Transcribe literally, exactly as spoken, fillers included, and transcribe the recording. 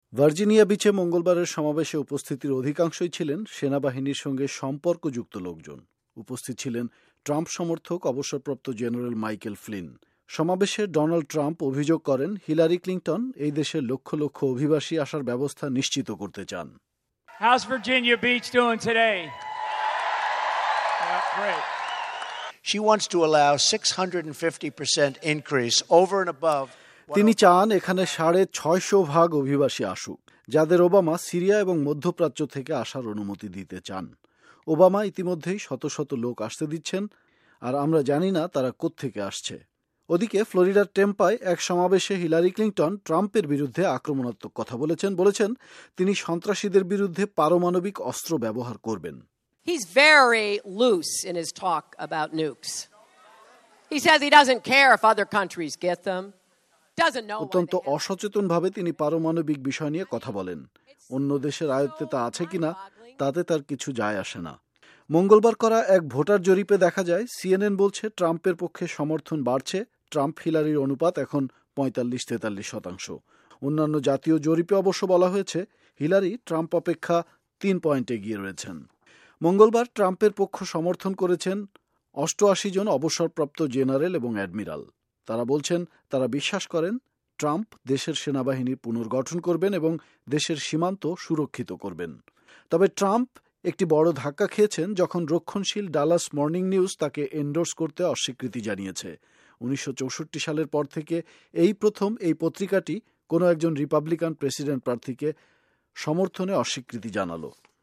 Virginia বিচে মঙ্গলবারের সমাবেশে উপস্থিতির অধিকাংশই ছিলেন সেনাবাহিনীর সঙ্গে সম্পর্কযুক্ত লোকজন। উপস্থিত ছিলেন ট্রাম্প সমর্থক অবসরপ্রাপ্ত জেনারেল মাইকেল ফ্লিন। সমাবেশে ডোনাল্ড ট্রাম্প অভিযোগ করেন হিলারি ক্লিন্টন এই দেশের লক্ষ লক্ষ অভিবাসী আসার ব্যবস্থা নিশ্চিত করতে চান। How's Virginia Beach doing today? Yeah, great. She wants to allow six hundred fifty percent increase over and above. তিনি চান এখানে সাড়ে ছয়শো ভাগ অভিবাসী আসুক, যাদের ওবামা সিরিয়া এবং মধ্যপ্রাচ্য থেকে আসার অনুমতি দিতে চান। ওবামা ইতিমধ্যেই শত শত লোক আসতে দিচ্ছেন, আর আমরা জানি না তারা কোত্থেকে আসছে। ওদিকে ফ্লোরিডার টেম্পায় এক সমাবেশে হিলারি ক্লিন্টন ট্রাম্পের বিরুদ্ধে আক্রমণাত্মক কথা বলেছেন বলেছেন তিনি সন্ত্রাসীদের বিরুদ্ধে পারমাণবিক অস্ত্র ব্যবহার করবেন। He's very loose in his talk about nukes. He says he doesn't care if other countries get them. অত্যন্ত অসচেতনভাবে তিনি পারমাণবিক বিষয় নিয়ে কথা বলেন। অন্য দেশের আয়ত্তে তা আছে কিনা তাতে তার কিছু যায় আসে না। মঙ্গলবার করা এক ভোটার জরিপে দেখা যায় সিএনএন বলছে ট্রাম্পের পক্ষে সমর্থন বাড়ছে। ট্রাম্প হিলারির অনুপাত এখন পঁয়তাল্লিশ তেতাল্লিশ শতাংশ। অন্যান্য জাতীয় জরিপে অবশ্য বলা হয়েছে হিলারি ট্রাম্প অপেক্ষা তিন পয়েন্ট এগিয়ে রয়েছেন। মঙ্গলবার ট্রাম্পের পক্ষ সমর্থন করেছেন অষ্টআশি জন অবসরপ্রাপ্ত জেনারেল এবং অ্যাডমিরাল। তারা বলছেন তারা বিশ্বাস করেন ট্রাম্প দেশের সেনাবাহিনীর পুনর্গঠন করবেন এবং দেশের সীমান্ত সুরক্ষিত করবেন। তবে ট্রাম্প একটি বড় ধাক্কা খেয়েছেন যখন রক্ষণশীল ডালাস মর্নিং নিউজ তাকে এন্ডোর্স করতে অস্বীকৃতি জানিয়েছে। উনিশশো চৌষট্টি সালের পর থেকে এই প্রথম এই পত্রিকাটি কোনো একজন রিপাবলিকান প্রেসিডেন্ট প্রার্থীকে সমর্থনে অস্বীকৃতি জানালো।